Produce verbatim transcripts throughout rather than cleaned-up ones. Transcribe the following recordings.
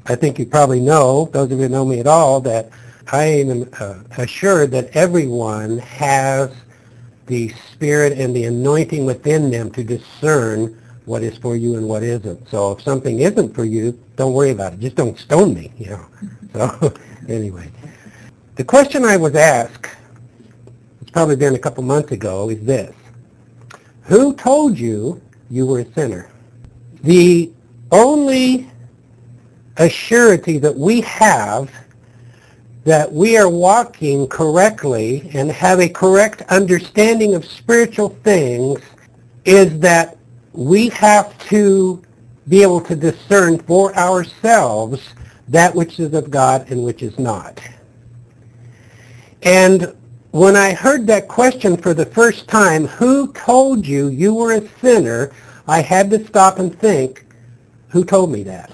I think you probably know, those of you who know me at all, that I am uh, assured that everyone has the Spirit and the anointing within them to discern what is for you and what isn't. So if something isn't for you, don't worry about it. Just don't stone me, you know. So anyway, the question I was asked, it's probably been a couple months ago, is this. Who told you you were a sinner? The only assurity that we have that we are walking correctly and have a correct understanding of spiritual things is that we have to be able to discern for ourselves that which is of God and which is not. And when I heard that question for the first time, who told you you were a sinner, I had to stop and think, who told me that?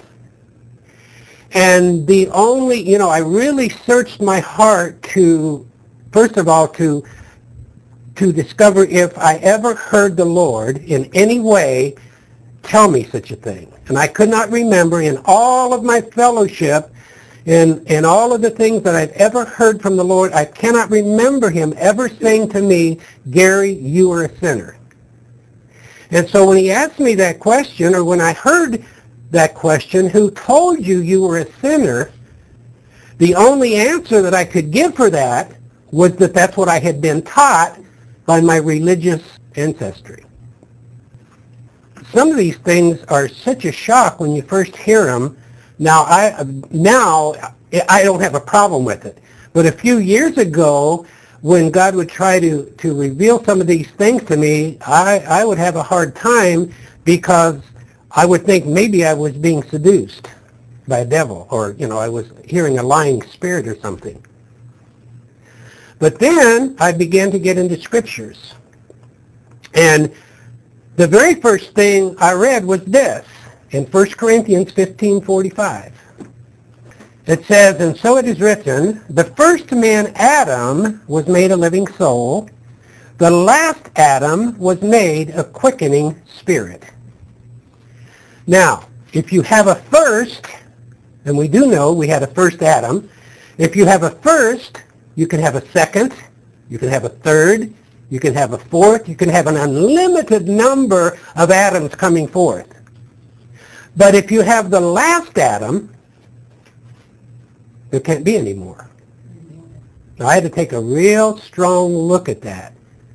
And the only, you know, I really searched my heart to, first of all, to to discover if I ever heard the Lord in any way tell me such a thing. And I could not remember in all of my fellowship and, and all of the things that I've ever heard from the Lord, I cannot remember him ever saying to me, Gary, you are a sinner. And so when he asked me that question, or when I heard that question, who told you you were a sinner, the only answer that I could give for that was that that's what I had been taught by my religious ancestry. Some of these things are such a shock when you first hear them. Now I now I don't have a problem with it. But a few years ago, when God would try to, to reveal some of these things to me, I, I would have a hard time because I would think maybe I was being seduced by a devil, or, you know, I was hearing a lying spirit or something. But then I began to get into scriptures. And the very first thing I read was this, in First Corinthians fifteen forty-five. It says, and so it is written, the first man, Adam, was made a living soul. The last Adam was made a quickening spirit. Now, if you have a first, and we do know we had a first Adam, if you have a first, you can have a second, you can have a third, you can have a fourth, you can have an unlimited number of Adams coming forth. But if you have the last Adam, there can't be any more. Now, I had to take a real strong look at that.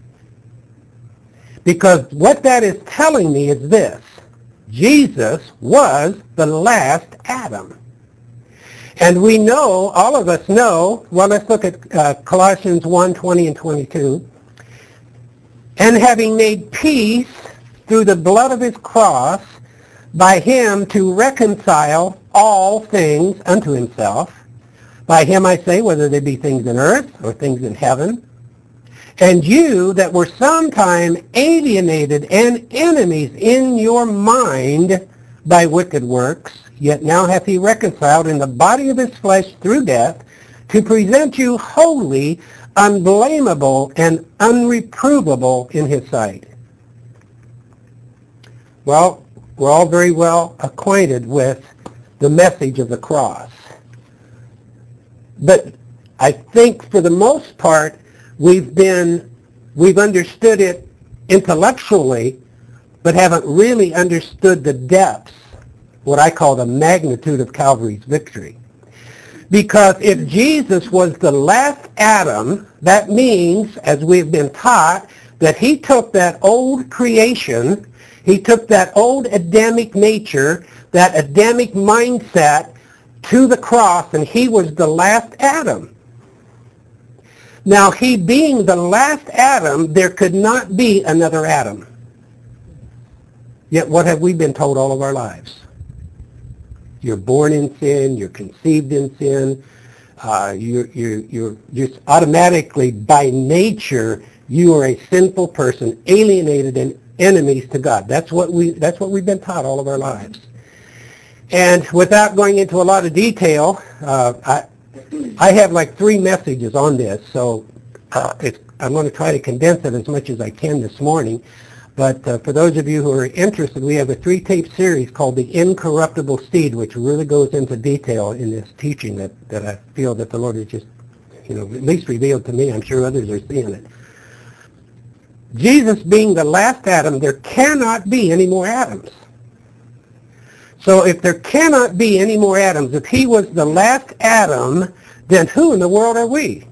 Because what that is telling me is this. Jesus was the last Adam. And we know, all of us know, well, let's look at uh, Colossians one, twenty and twenty-two. And having made peace through the blood of his cross, by him to reconcile all things unto himself. By him I say, whether they be things in earth or things in heaven. And you that were sometime alienated and enemies in your mind by wicked works, yet now hath he reconciled in the body of his flesh through death, to present you holy, unblameable, and unreprovable in his sight. Well, we're all very well acquainted with the message of the cross. But I think for the most part, we've been, we've understood it intellectually, but haven't really understood the depths, what I call the magnitude of Calvary's victory. Because if Jesus was the last Adam, that means, as we've been taught, that he took that old creation, he took that old Adamic nature, that Adamic mindset to the cross, and he was the last Adam. Now, he being the last Adam, there could not be another Adam. Yet what have we been told all of our lives? You're born in sin, you're conceived in sin, uh, you're, you're, you're just automatically, by nature, you are a sinful person, alienated and enemies to God. That's what, we, that's what we've been taught all of our lives. And without going into a lot of detail, uh, I, I have like three messages on this, so uh, it's, I'm going to try to condense it as much as I can this morning. But uh, for those of you who are interested, we have a three-tape series called The Incorruptible Seed, which really goes into detail in this teaching that, that I feel that the Lord has just, you know, at least revealed to me. I'm sure others are seeing it. Jesus being the last Adam, there cannot be any more Adams. So if there cannot be any more Adams, if he was the last Adam, then who in the world are we?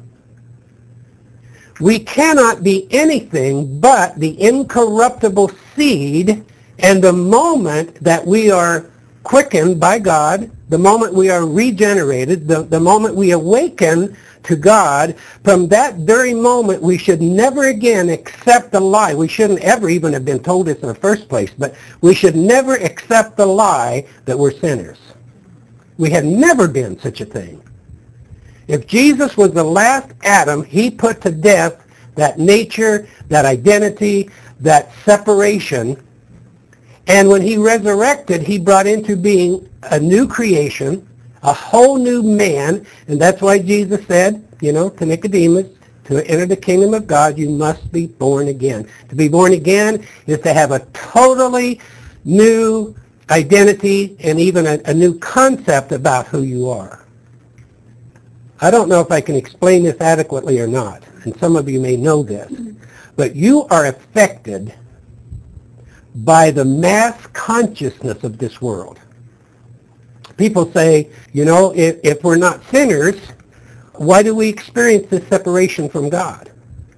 We cannot be anything but the incorruptible seed, and the moment that we are quickened by God, the moment we are regenerated, the, the moment we awaken to God, from that very moment we should never again accept the lie. We shouldn't ever even have been told this in the first place, but we should never accept the lie that we're sinners. We have never been such a thing. If Jesus was the last Adam, he put to death that nature, that identity, that separation. And when he resurrected, he brought into being a new creation, a whole new man. And that's why Jesus said, you know, to Nicodemus, to enter the kingdom of God, you must be born again. To be born again is to have a totally new identity and even a, a new concept about who you are. I don't know if I can explain this adequately or not, and some of you may know this, but you are affected by the mass consciousness of this world. People say, you know, if, if we're not sinners, why do we experience this separation from God?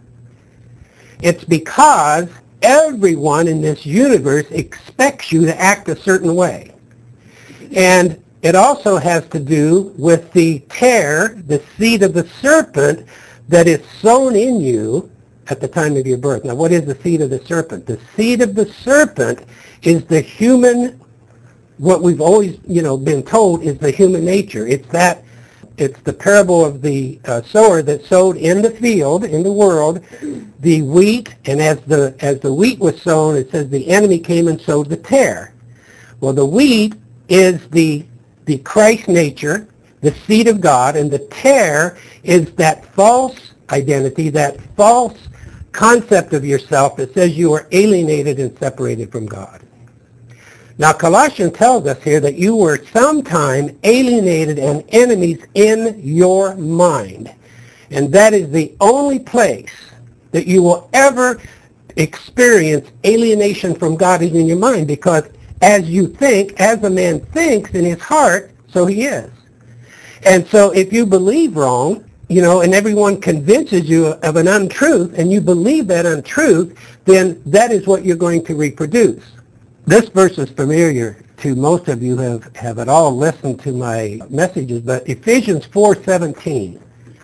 It's because everyone in this universe expects you to act a certain way. And it also has to do with the tare, the seed of the serpent that is sown in you at the time of your birth. Now, what is the seed of the serpent? The seed of the serpent is the human, what we've always, you know, been told is the human nature. It's that, it's the parable of the uh, sower that sowed in the field, in the world, the wheat, and as the as the wheat was sown, it says the enemy came and sowed the tare. Well, the wheat is the the Christ nature, the seed of God, and the tare is that false identity, that false concept of yourself that says you are alienated and separated from God. Now, Colossians tells us here that you were sometime alienated and enemies in your mind. And that is the only place that you will ever experience alienation from God is in your mind, because as you think, as a man thinks in his heart, so he is. And so if you believe wrong, you know, and everyone convinces you of an untruth, and you believe that untruth, then that is what you're going to reproduce. This verse is familiar to most of you who have, have at all listened to my messages, but Ephesians four seventeen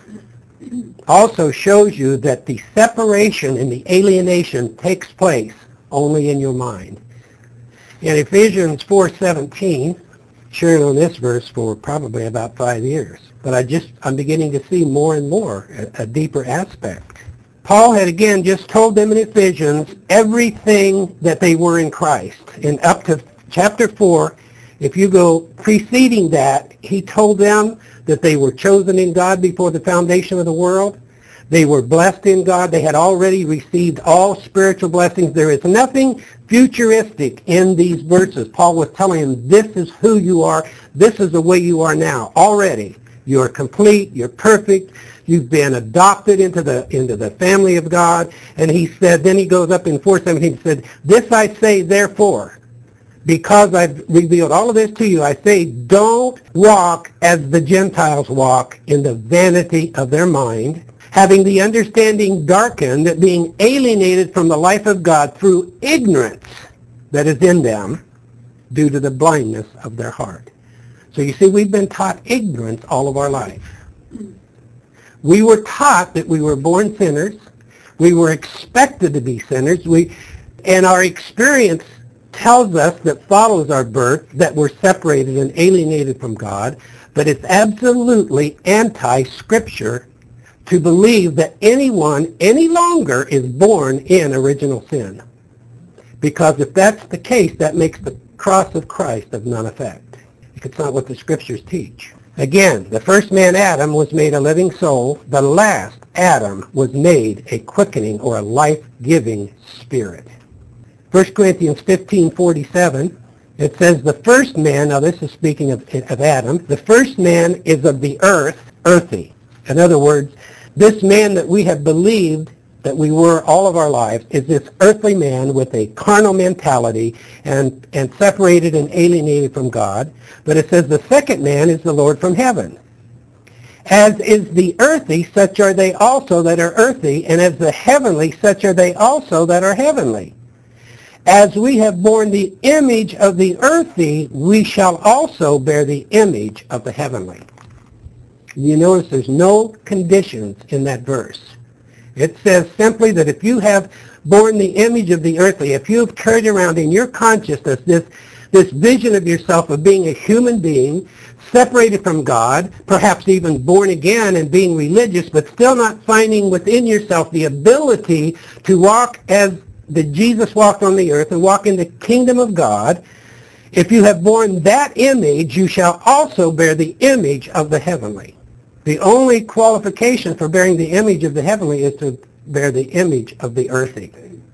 also shows you that the separation and the alienation takes place only in your mind. In Ephesians four seventeen, sharing on this verse for probably about five years, but I just, I'm beginning to see more and more a, a deeper aspect. Paul had again just told them in Ephesians everything that they were in Christ. And up to chapter four, if you go preceding that, he told them that they were chosen in God before the foundation of the world. They were blessed in God. They had already received all spiritual blessings. There is nothing futuristic in these verses. Paul was telling them, this is who you are. This is the way you are now. Already, you are complete. You're perfect. You've been adopted into the into the family of God. And he said, then he goes up in four seventeen and said, this I say, therefore, because I've revealed all of this to you, I say, don't walk as the Gentiles walk in the vanity of their mind, having the understanding darkened, being alienated from the life of God through ignorance that is in them due to the blindness of their heart. So you see, we've been taught ignorance all of our life. We were taught that we were born sinners. We were expected to be sinners. We, and our experience tells us that follows our birth that we're separated and alienated from God, but it's absolutely anti-Scripture to believe that anyone any longer is born in original sin. Because if that's the case, that makes the cross of Christ of none effect. It's not what the Scriptures teach. Again, the first man, Adam, was made a living soul. The last, Adam, was made a quickening or a life-giving spirit. First Corinthians fifteen forty-seven, it says the first man, now this is speaking of, of Adam, the first man is of the earth, earthy. In other words, this man that we have believed that we were all of our lives is this earthly man with a carnal mentality and, and separated and alienated from God. But it says the second man is the Lord from heaven. As is the earthy, such are they also that are earthy, and as the heavenly, such are they also that are heavenly. As we have borne the image of the earthy, we shall also bear the image of the heavenly. You notice there's no conditions in that verse. It says simply that if you have borne the image of the earthly, if you have carried around in your consciousness this, this vision of yourself of being a human being, separated from God, perhaps even born again and being religious, but still not finding within yourself the ability to walk as the Jesus walked on the earth and walk in the kingdom of God, if you have borne that image, you shall also bear the image of the heavenly. The only qualification for bearing the image of the heavenly is to bear the image of the earthly.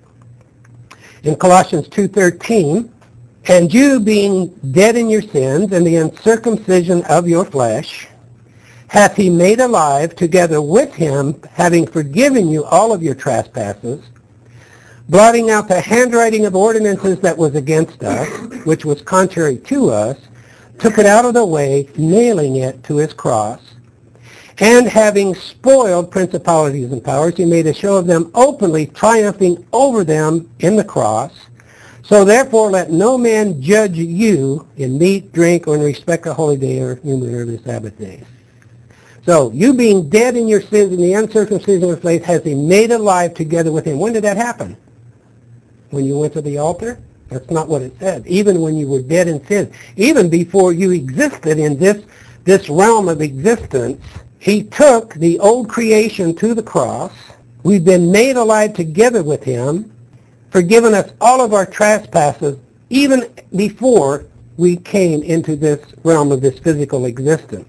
In Colossians two thirteen, and you being dead in your sins and the uncircumcision of your flesh, hath he made alive together with him, having forgiven you all of your trespasses, blotting out the handwriting of ordinances that was against us, which was contrary to us, took it out of the way, nailing it to his cross. And having spoiled principalities and powers, he made a show of them openly, triumphing over them in the cross. So therefore let no man judge you in meat, drink, or in respect of holy day or new moon or the Sabbath day. So you being dead in your sins and the uncircumcision of flesh has he made alive together with him. When did that happen? When you went to the altar? That's not what it said. Even when you were dead in sin, even before you existed in this, this realm of existence, he took the old creation to the cross. We've been made alive together with him, forgiven us all of our trespasses, even before we came into this realm of this physical existence.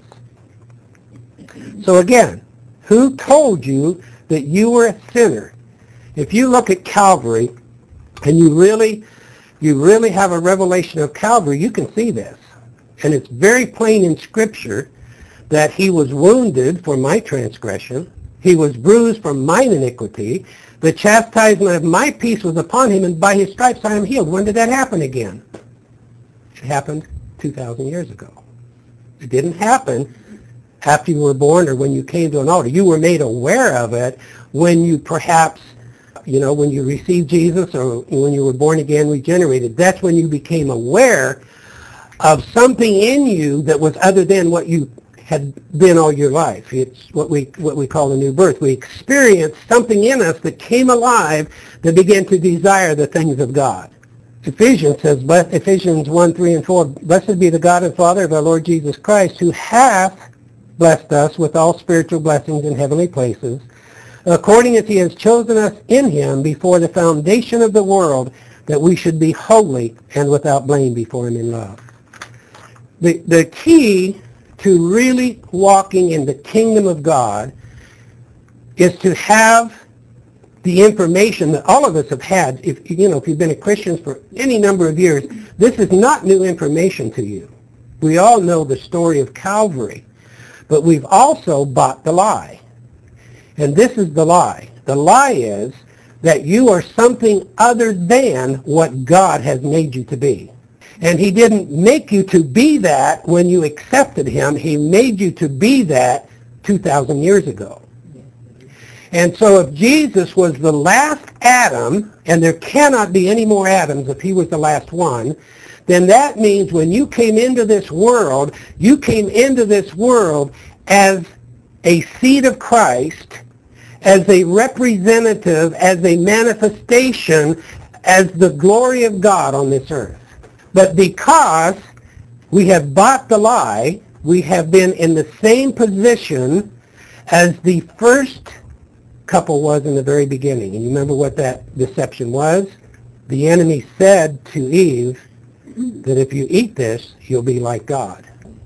So again, who told you that you were a sinner? If you look at Calvary, and you really, you really have a revelation of Calvary, you can see this. And it's very plain in Scripture that he was wounded for my transgression. He was bruised for mine iniquity. The chastisement of my peace was upon him, and by his stripes I am healed. When did that happen again? It happened two thousand years ago. It didn't happen after you were born or when you came to an altar. You were made aware of it when you perhaps, you know, when you received Jesus or when you were born again, regenerated. That's when you became aware of something in you that was other than what you had been all your life. It's what we what we call a new birth. We experienced something in us that came alive that began to desire the things of God. Ephesians says, Ephesians one, three, and four, blessed be the God and Father of our Lord Jesus Christ, who hath blessed us with all spiritual blessings in heavenly places, according as he has chosen us in him before the foundation of the world, that we should be holy and without blame before him in love. The, the key to really walking in the kingdom of God is to have the information that all of us have had. If you know, if you've been a Christian for any number of years, this is not new information to you. We all know the story of Calvary, but we've also bought the lie. And this is the lie. The lie is that you are something other than what God has made you to be. And he didn't make you to be that when you accepted him. He made you to be that two thousand years ago. And so if Jesus was the last Adam, and there cannot be any more Adams if he was the last one, then that means when you came into this world, you came into this world as a seed of Christ, as a representative, as a manifestation, as the glory of God on this earth. But because we have bought the lie, we have been in the same position as the first couple was in the very beginning. And you remember what that deception was? The enemy said to Eve that if you eat this, you'll be like God.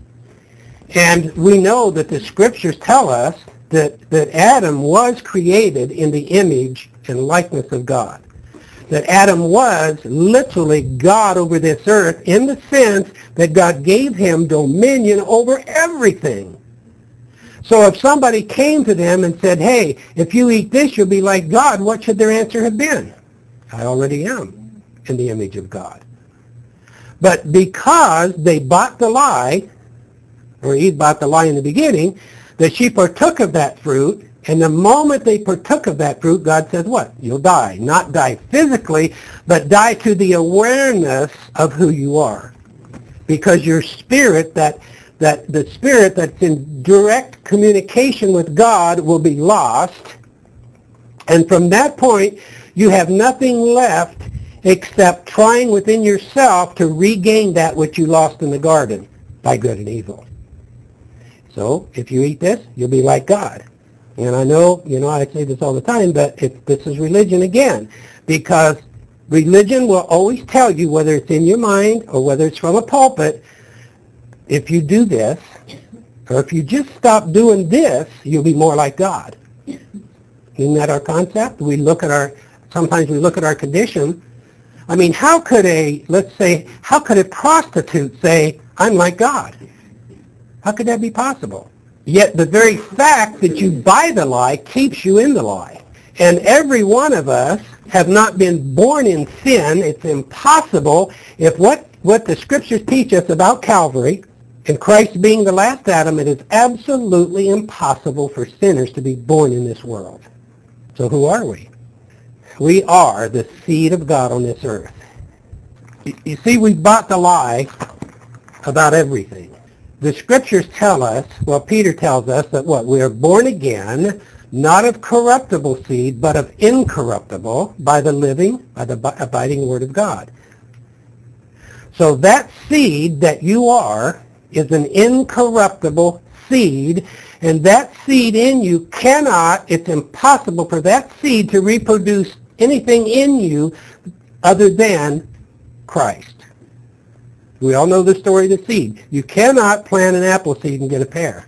And we know that the scriptures tell us that, that Adam was created in the image and likeness of God. that Adam was literally God over this earth in the sense that God gave him dominion over everything. So if somebody came to them and said, hey, if you eat this, you'll be like God, what should their answer have been? I already am in the image of God. But because they bought the lie, or Eve bought the lie in the beginning, that she partook of that fruit, and the moment they partook of that fruit, God said what? You'll die. Not die physically, but die to the awareness of who you are. Because your spirit, that that the spirit that's in direct communication with God will be lost. And from that point, you have nothing left except trying within yourself to regain that which you lost in the garden by good and evil. So if you eat this, you'll be like God. And I know, you know, I say this all the time, but if this is religion again, because religion will always tell you, whether it's in your mind or whether it's from a pulpit, if you do this, or if you just stop doing this, you'll be more like God. Isn't that our concept? We look at our, sometimes we look at our condition. I mean, how could a, let's say, how could a prostitute say, I'm like God? How could that be possible? Yet the very fact that you buy the lie keeps you in the lie. And every one of us have not been born in sin. It's impossible. If what, what the scriptures teach us about Calvary, and Christ being the last Adam, it is absolutely impossible for sinners to be born in this world. So who are we? We are the seed of God on this earth. You see, we bought the lie about everything. The scriptures tell us, well, Peter tells us that what? We are born again, not of corruptible seed, but of incorruptible, by the living, by the abiding word of God. So that seed that you are is an incorruptible seed, and that seed in you cannot, it's impossible for that seed to reproduce anything in you other than Christ. We all know the story of the seed. You cannot plant an apple seed and get a pear.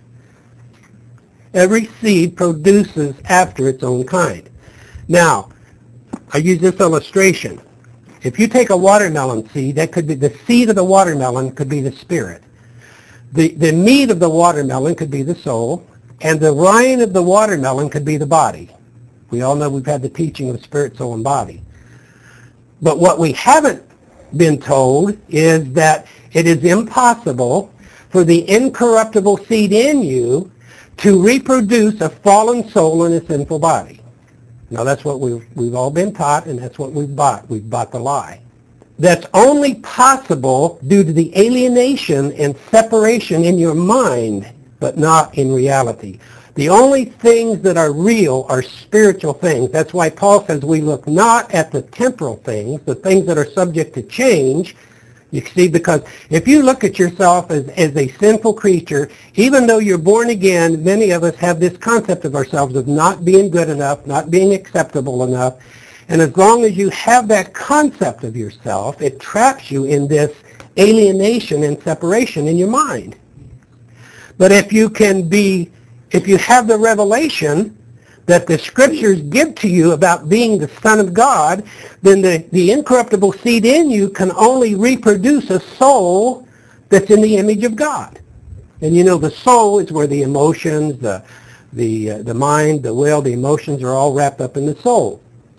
Every seed produces after its own kind. Now, I use this illustration. If you take a watermelon seed, that could be the seed of the watermelon could be the spirit. The, the meat of the watermelon could be the soul, and the rind of the watermelon could be the body. We all know we've had the teaching of spirit, soul, and body. But what we haven't been told is that it is impossible for the incorruptible seed in you to reproduce a fallen soul in a sinful body. Now that's what we've, we've all been taught, and that's what we've bought. We've bought the lie. That's only possible due to the alienation and separation in your mind, but not in reality. The only things that are real are spiritual things. That's why Paul says we look not at the temporal things, the things that are subject to change. You see, because if you look at yourself as, as a sinful creature, even though you're born again, many of us have this concept of ourselves of not being good enough, not being acceptable enough. And as long as you have that concept of yourself, it traps you in this alienation and separation in your mind. But if you can be, if you have the revelation that the scriptures give to you about being the Son of God, then the, the incorruptible seed in you can only reproduce a soul that's in the image of God. And you know, the soul is where the emotions, the, the, uh, the mind, the will, the emotions are all wrapped up in the soul.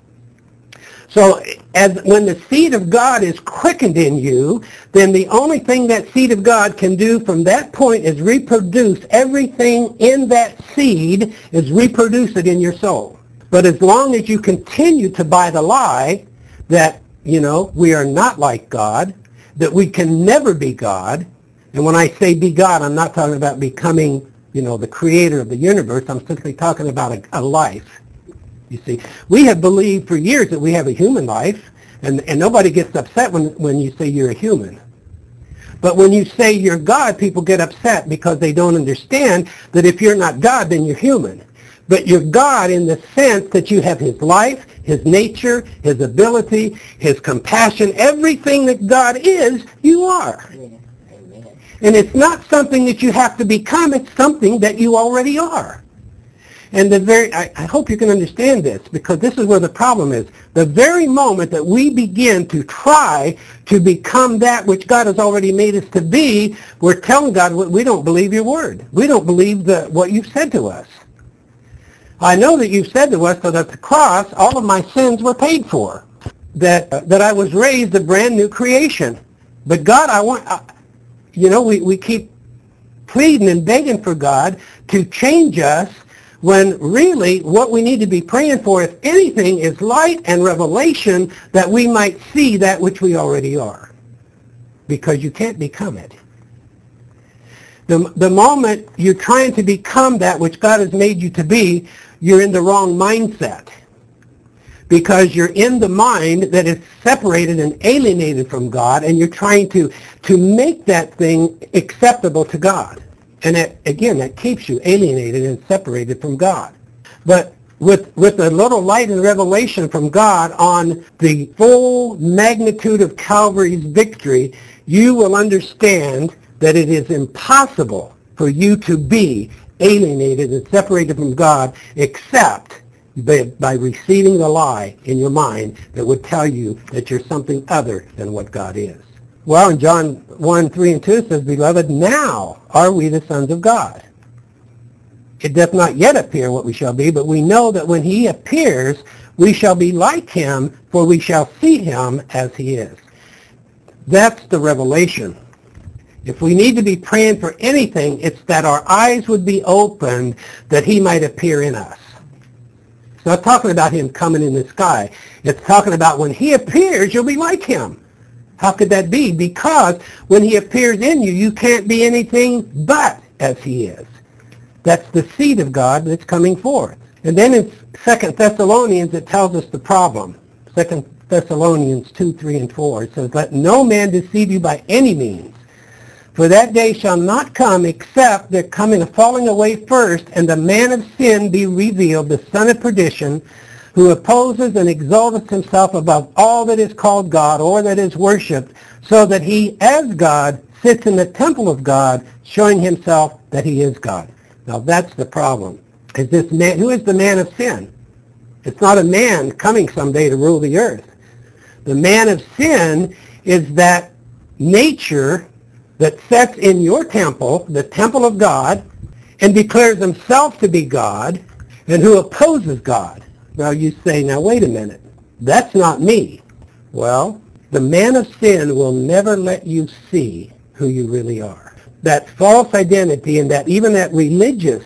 So as when the seed of God is quickened in you, then the only thing that seed of God can do from that point is reproduce everything in that seed, is reproduce it in your soul. But as long as you continue to buy the lie that, you know, we are not like God, that we can never be God, and when I say be God, I'm not talking about becoming, you know, the creator of the universe. I'm simply talking about a, a life. You see, we have believed for years that we have a human life, and, and nobody gets upset when, when you say you're a human. But when you say you're God, people get upset because they don't understand that if you're not God, then you're human. But you're God in the sense that you have his life, his nature, his ability, his compassion. Everything that God is, you are. And it's not something that you have to become. It's something that you already are. And the very, I, I hope you can understand this, because this is where the problem is. The very moment that we begin to try to become that which God has already made us to be, we're telling God, we don't believe your word. We don't believe the, what you've said to us. I know that you've said to us that at the cross, all of my sins were paid for, that uh, that I was raised a brand new creation. But God, I want, uh, you know, we, we keep pleading and begging for God to change us, when really what we need to be praying for, if anything, is light and revelation, that we might see that which we already are. Because you can't become it. The, the moment you're trying to become that which God has made you to be, you're in the wrong mindset. Because you're in the mind that is separated and alienated from God, and you're trying to, to make that thing acceptable to God. And that, again, that keeps you alienated and separated from God. But with, with a little light and revelation from God on the full magnitude of Calvary's victory, you will understand that it is impossible for you to be alienated and separated from God except by, by receiving the lie in your mind that would tell you that you're something other than what God is. Well, in John one, three, and two it says, Beloved, now are we the sons of God. It doth not yet appear what we shall be, but we know that when he appears, we shall be like him, for we shall see him as he is. That's the revelation. If we need to be praying for anything, it's that our eyes would be opened that he might appear in us. It's not talking about him coming in the sky. It's talking about when he appears, you'll be like him. How could that be? Because when he appears in you, you can't be anything but as he is. That's the seed of God that's coming forth. And then in Second Thessalonians, it tells us the problem. Second Thessalonians two, three, and four. It says, Let no man deceive you by any means. For that day shall not come except there coming a falling away first, and the man of sin be revealed, the son of perdition, who opposes and exalteth himself above all that is called God or that is worshipped, so that he as God sits in the temple of God, showing himself that he is God. Now that's the problem. Is this man, who is the man of sin? It's not a man coming someday to rule the earth. The man of sin is that nature that sets in your temple, the temple of God, and declares himself to be God, and who opposes God. Now you say, now wait a minute, that's not me. Well, the man of sin will never let you see who you really are. That false identity and that even that religious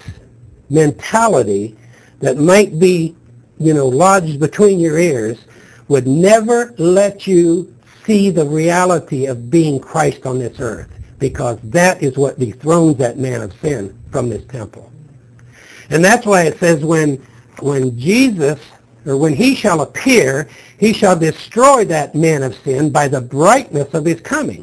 mentality that might be, you know, lodged between your ears would never let you see the reality of being Christ on this earth, because that is what dethrones that man of sin from this temple. And that's why it says when when Jesus, or when he shall appear, he shall destroy that man of sin by the brightness of his coming.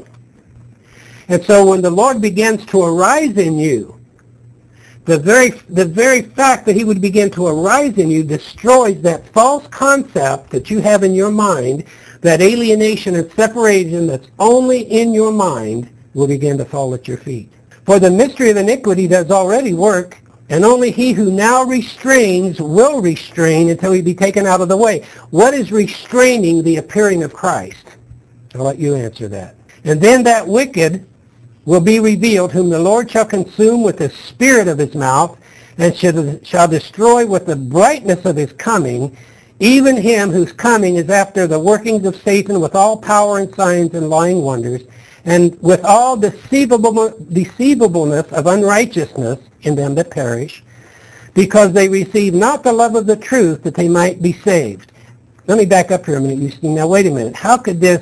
And so when the Lord begins to arise in you, the very the very fact that he would begin to arise in you destroys that false concept that you have in your mind, that alienation and separation that's only in your mind will begin to fall at your feet. For the mystery of iniquity does already work, and only he who now restrains will restrain until he be taken out of the way. What is restraining the appearing of Christ? I'll let you answer that. And then that wicked will be revealed, whom the Lord shall consume with the spirit of his mouth, and shall destroy with the brightness of his coming, even him whose coming is after the workings of Satan, with all power and signs and lying wonders, and with all deceivable, deceivableness of unrighteousness in them that perish, because they receive not the love of the truth, that they might be saved. Let me back up here a minute. You see, now wait a minute. How could this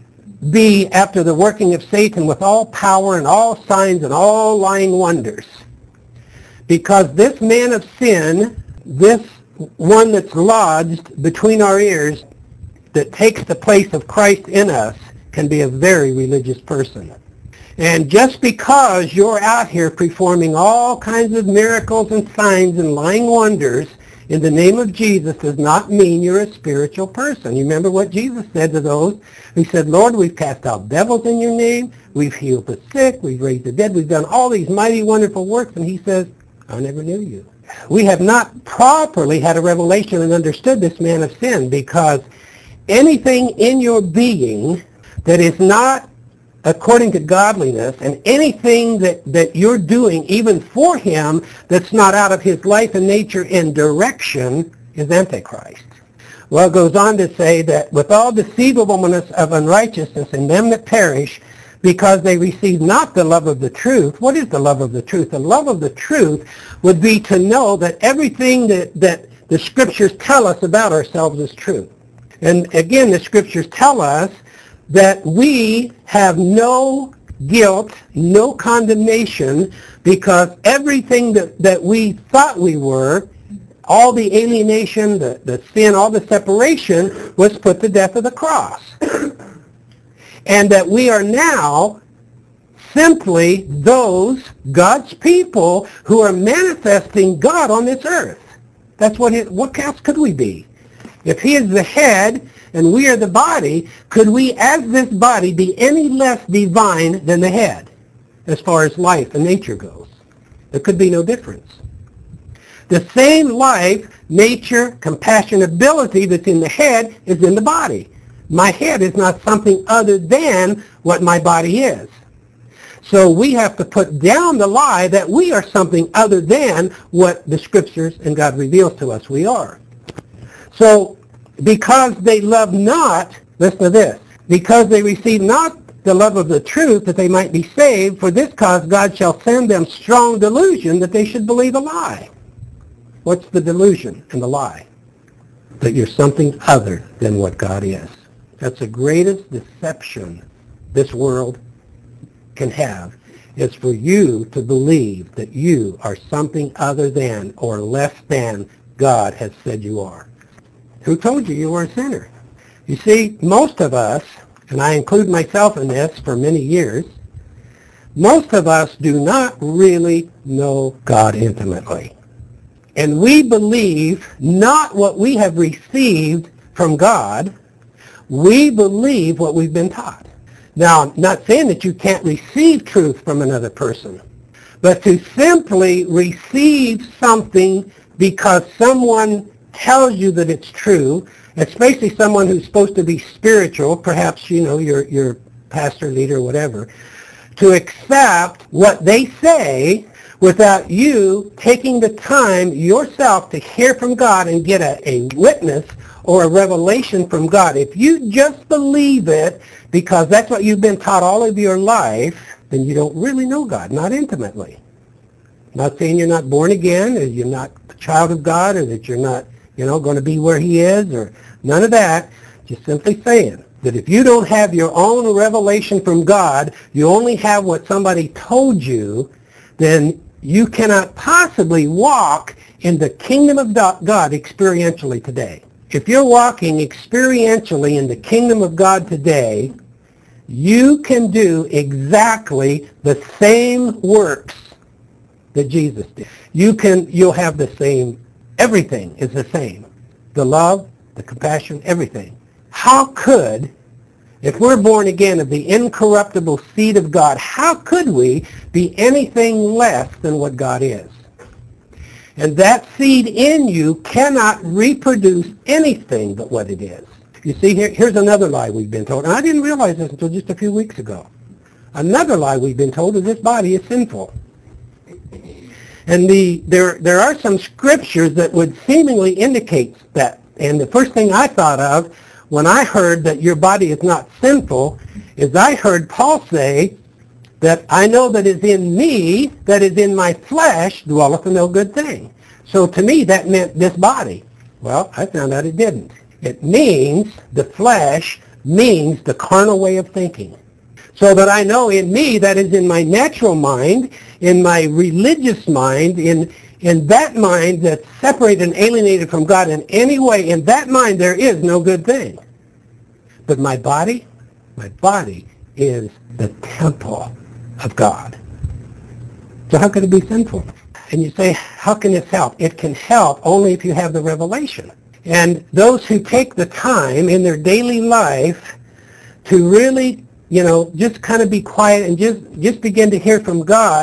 be after the working of Satan with all power and all signs and all lying wonders? Because this man of sin, this one that's lodged between our ears, that takes the place of Christ in us, can be a very religious person. And just because you're out here performing all kinds of miracles and signs and lying wonders in the name of Jesus does not mean you're a spiritual person. You remember what Jesus said to those? He said, Lord, we've cast out devils in your name, we've healed the sick, we've raised the dead, we've done all these mighty, wonderful works. And he says, I never knew you. we have not properly had a revelation and understood this man of sin, because anything in your being that is not according to godliness, and anything that, that you're doing even for him that's not out of his life and nature and direction is Antichrist. Well, it goes on to say that with all deceivableness of unrighteousness in them that perish, because they receive not the love of the truth. What is the love of the truth? The love of the truth would be to know that everything that, that the Scriptures tell us about ourselves is true. And again, the Scriptures tell us that we have no guilt, no condemnation, because everything that, that we thought we were, all the alienation, the, the sin, all the separation, was put to death of the cross. And that we are now simply those, God's people, who are manifesting God on this earth. That's what it, what else could we be? If he is the head and we are the body, could we as this body be any less divine than the head as far as life and nature goes? There could be no difference. The same life, nature, compassion, ability that's in the head is in the body. My head is not something other than what my body is. So we have to put down the lie that we are something other than what the Scriptures and God reveals to us we are. So because they love not, listen to this, because they receive not the love of the truth that they might be saved, for this cause God shall send them strong delusion that they should believe a lie. What's the delusion and the lie? That you're something other than what God is. That's the greatest deception this world can have, is for you to believe that you are something other than or less than God has said you are. Who told you you were a sinner? You see, most of us, and I include myself in this for many years, most of us do not really know God intimately. And we believe not what we have received from God, we believe what we've been taught. Now, I'm not saying that you can't receive truth from another person, but to simply receive something because someone tells you that it's true, especially someone who's supposed to be spiritual, perhaps, you know, your, your pastor, leader, whatever, to accept what they say without you taking the time yourself to hear from God and get a, a witness or a revelation from God. If you just believe it because that's what you've been taught all of your life, then you don't really know God, not intimately. I'm not saying you're not born again, or you're not a child of God, or that you're not, you know, going to be where he is, or none of that. Just simply saying that if you don't have your own revelation from God, you only have what somebody told you, then you cannot possibly walk in the kingdom of God experientially today. If you're walking experientially in the kingdom of God today, you can do exactly the same works that Jesus did. You can, you'll have the same, everything is the same. The love, the compassion, everything. How could, if we're born again of the incorruptible seed of God, how could we be anything less than what God is? And that seed in you cannot reproduce anything but what it is. You see, here, here's another lie we've been told, and I didn't realize this until just a few weeks ago. Another lie we've been told is this body is sinful. And the, there, there are some scriptures that would seemingly indicate that. And the first thing I thought of when I heard that your body is not sinful is I heard Paul say that I know that is in me, that is in my flesh, dwelleth no good thing. So to me that meant this body. Well, I found out it didn't. It means, the flesh means the carnal way of thinking. So that I know in me, that is in my natural mind, in my religious mind, in, in that mind that's separated and alienated from God in any way, in that mind there is no good thing. But my body, my body is the temple of God. So how could it be sinful? And you say, how can this help? It can help only if you have the revelation. And those who take the time in their daily life to really, you know, just kind of be quiet and just, just begin to hear from God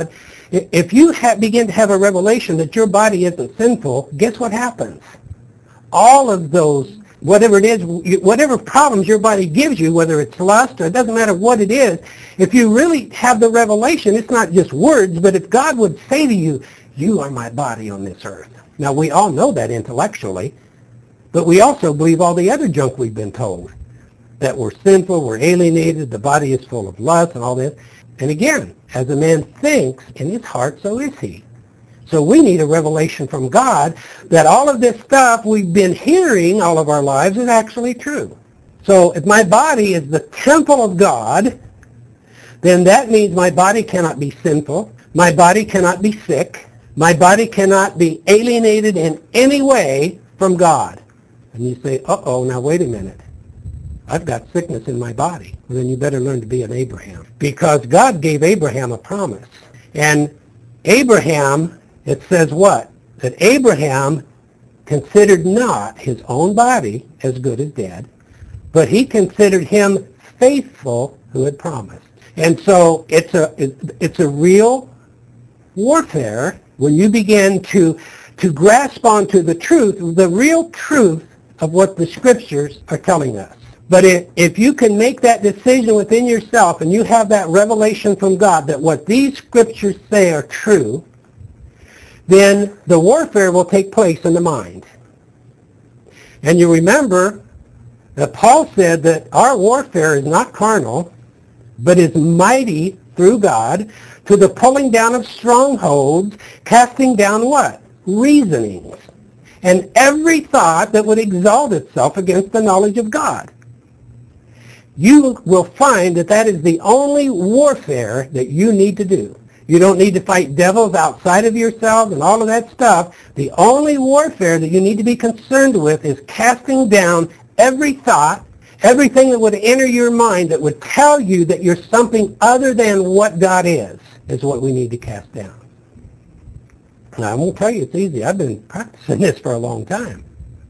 I- If you ha- begin to have a revelation that your body isn't sinful, guess what happens? All of those, whatever it is, whatever problems your body gives you, whether it's lust or it doesn't matter what it is, if you really have the revelation, it's not just words, but if God would say to you, you are my body on this earth. Now, we all know that intellectually, but we also believe all the other junk we've been told, that we're sinful, we're alienated, the body is full of lust and all this. And again, as a man thinks in his heart, so is he. So we need a revelation from God that all of this stuff we've been hearing all of our lives is actually true. So if my body is the temple of God, then that means my body cannot be sinful, my body cannot be sick, my body cannot be alienated in any way from God. And you say, uh-oh, now wait a minute. I've got sickness in my body. Well, then you better learn to be an Abraham. Because God gave Abraham a promise. And Abraham, it says what? That Abraham considered not his own body as good as dead, but he considered him faithful who had promised. And so it's a it's a real warfare when you begin to to grasp onto the truth, the real truth of what the scriptures are telling us. But if, if you can make that decision within yourself and you have that revelation from God that what these scriptures say are true, then the warfare will take place in the mind. And you remember that Paul said that our warfare is not carnal, but is mighty through God to the pulling down of strongholds, casting down what? Reasonings. And every thought that would exalt itself against the knowledge of God. You will find that that is the only warfare that you need to do. You don't need to fight devils outside of yourself and all of that stuff. The only warfare that you need to be concerned with is casting down every thought, everything that would enter your mind that would tell you that you're something other than what God is, is what we need to cast down. Now, I won't tell you it's easy. I've been practicing this for a long time.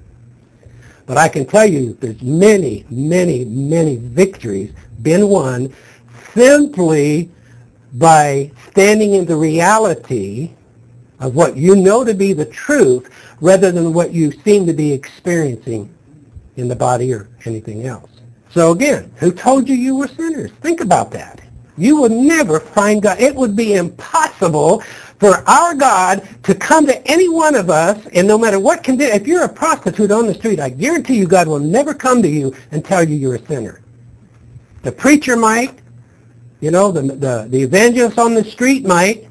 But I can tell you there's many, many, many victories been won simply by standing in the reality of what you know to be the truth rather than what you seem to be experiencing in the body or anything else. So again, who told you you were sinners? Think about that. You would never find God. It would be impossible for our God to come to any one of us, and no matter what condition, if you're a prostitute on the street, I guarantee you God will never come to you and tell you you're a sinner. The preacher might, you know, the, the, the evangelist on the street might,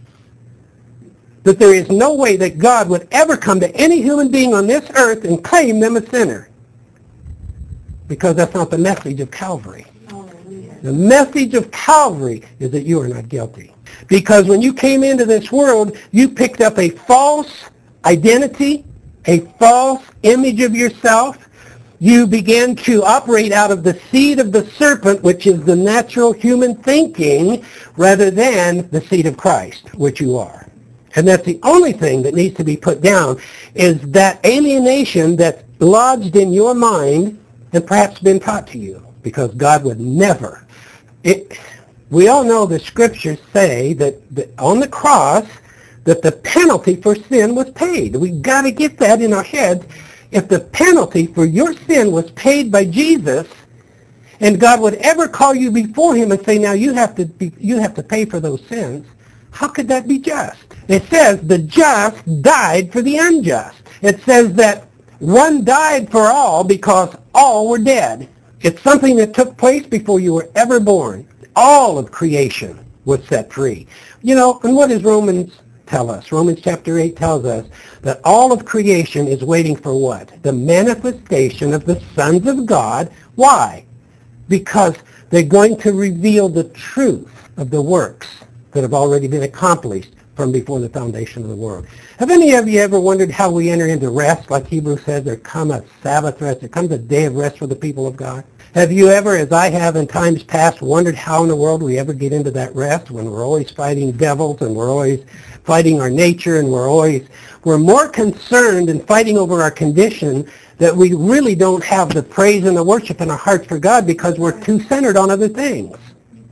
but there is no way that God would ever come to any human being on this earth and claim them a sinner. Because that's not the message of Calvary. The message of Calvary is that you are not guilty. Because when you came into this world, you picked up a false identity, a false image of yourself. You began to operate out of the seed of the serpent, which is the natural human thinking, rather than the seed of Christ, which you are. And that's the only thing that needs to be put down, is that alienation that's lodged in your mind and perhaps been taught to you, because God would never. It, we all know the scriptures say that, that on the cross that the penalty for sin was paid. We've got to get that in our heads. If the penalty for your sin was paid by Jesus, and God would ever call you before him and say, now you have to be, you have to pay for those sins, how could that be just? It says the just died for the unjust. It says that one died for all because all were dead. It's something that took place before you were ever born. All of creation was set free. You know, and what does Romans tell us? Romans chapter eight tells us that all of creation is waiting for what? The manifestation of the sons of God. Why? Because they're going to reveal the truth of the works that have already been accomplished from before the foundation of the world. Have any of you ever wondered how we enter into rest? Like Hebrews says, there comes a Sabbath rest. There comes a day of rest for the people of God. Have you ever, as I have in times past, wondered how in the world we ever get into that rest when we're always fighting devils and we're always fighting our nature and we're always, we're more concerned in fighting over our condition that we really don't have the praise and the worship in our hearts for God because we're too centered on other things.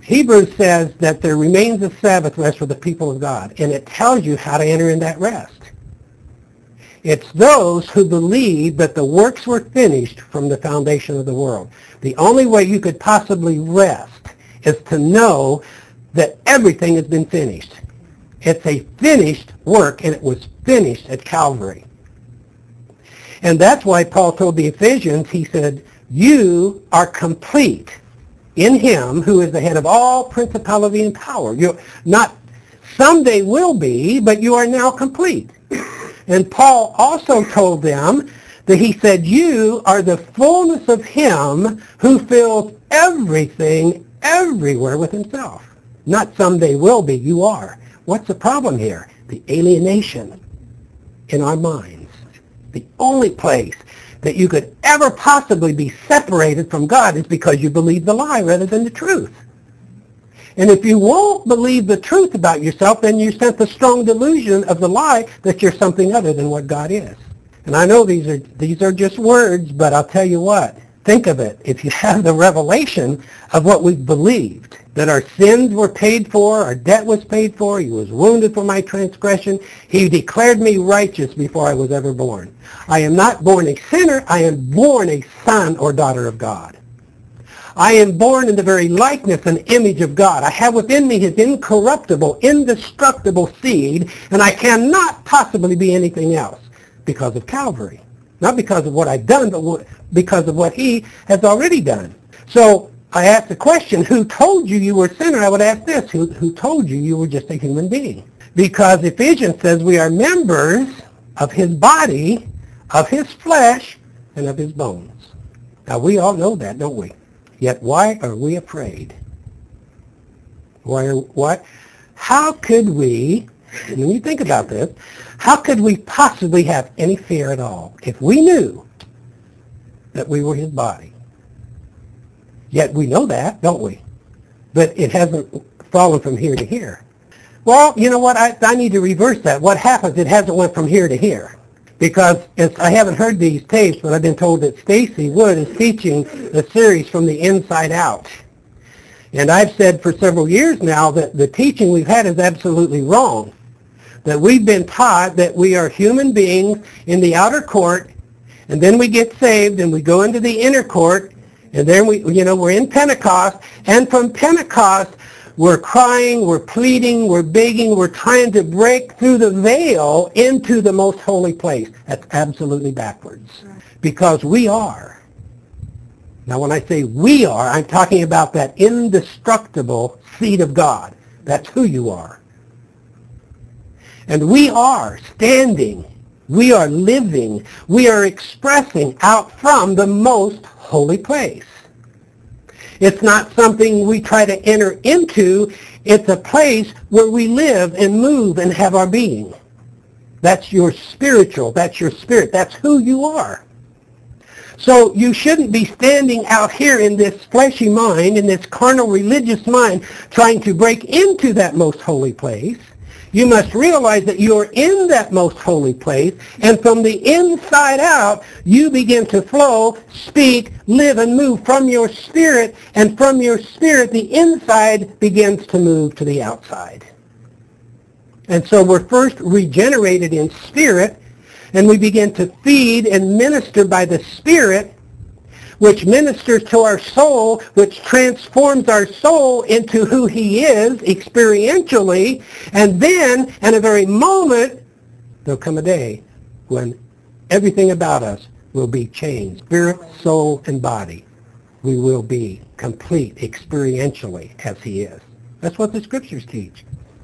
Hebrews says that there remains a Sabbath rest for the people of God, and it tells you how to enter in that rest. It's those who believe that the works were finished from the foundation of the world. The only way you could possibly rest is to know that everything has been finished. It's a finished work, and it was finished at Calvary. And that's why Paul told the Ephesians, he said, you are complete in him who is the head of all principality and power. You're not someday will be, but you are now complete. And Paul also told them that he said, you are the fullness of him who fills everything everywhere with himself. Not someday will be, you are. What's the problem here? The alienation in our minds. The only place that you could ever possibly be separated from God is because you believe the lie rather than the truth. And if you won't believe the truth about yourself, then you sent the strong delusion of the lie that you're something other than what God is. And I know these are these are just words, but I'll tell you what. Think of it. If you have the revelation of what we've believed, that our sins were paid for, our debt was paid for, he was wounded for my transgression, he declared me righteous before I was ever born. I am not born a sinner, I am born a son or daughter of God. I am born in the very likeness and image of God. I have within me his incorruptible, indestructible seed, and I cannot possibly be anything else because of Calvary. Not because of what I've done, but because of what he has already done. So I asked the question, who told you you were a sinner? I would ask this, who, who told you you were just a human being? Because Ephesians says we are members of his body, of his flesh, and of his bones. Now we all know that, don't we? Yet why are we afraid? Why are, what? How could we, when you think about this, how could we possibly have any fear at all if we knew that we were his body? Yet we know that, don't we? But it hasn't fallen from here to here. Well, you know what? I, I need to reverse that. What happens? It hasn't went from here to here. Because it's, I haven't heard these tapes, but I've been told that Stacy Wood is teaching the series From the Inside Out. And I've said for several years now that the teaching we've had is absolutely wrong. That we've been taught that we are human beings in the outer court, and then we get saved and we go into the inner court, and then we, you know, we're in Pentecost, and from Pentecost we're crying, we're pleading, we're begging, we're trying to break through the veil into the most holy place. That's absolutely backwards. Because we are. Now when I say we are, I'm talking about that indestructible seed of God. That's who you are. And we are standing, we are living, we are expressing out from the most holy place. It's not something we try to enter into. It's a place where we live and move and have our being. That's your spiritual. That's your spirit. That's who you are. So you shouldn't be standing out here in this fleshy mind, in this carnal religious mind, trying to break into that most holy place. You must realize that you're in that most holy place, and from the inside out, you begin to flow, speak, live, and move from your spirit, and from your spirit, the inside begins to move to the outside. And so we're first regenerated in spirit, and we begin to feed and minister by the Spirit, which ministers to our soul, which transforms our soul into who he is experientially. And then, in a very moment, there'll come a day when everything about us will be changed. Spirit, soul, and body. We will be complete experientially as he is. That's what the Scriptures teach.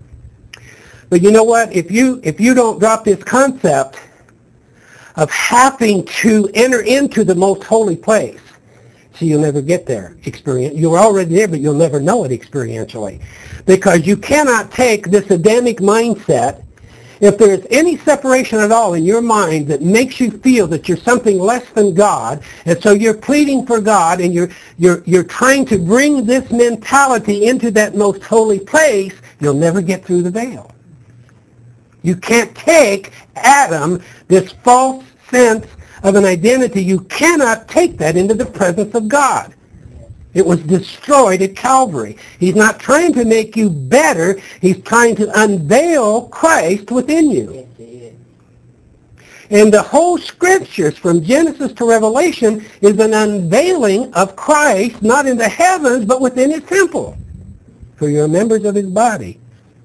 But you know what? If you, if you don't drop this concept of having to enter into the most holy place, so you'll never get there. Experience. You're already there, but you'll never know it experientially. Because you cannot take this Adamic mindset. If there's any separation at all in your mind that makes you feel that you're something less than God, and so you're pleading for God, and you're, you're, you're trying to bring this mentality into that most holy place, you'll never get through the veil. You can't take Adam, this false sense of an identity. You cannot take that into the presence of God. It was destroyed at Calvary. He's not trying to make you better. He's trying to unveil Christ within you. And the whole scriptures from Genesis to Revelation is an unveiling of Christ, not in the heavens, but within his temple. For you are members of his body.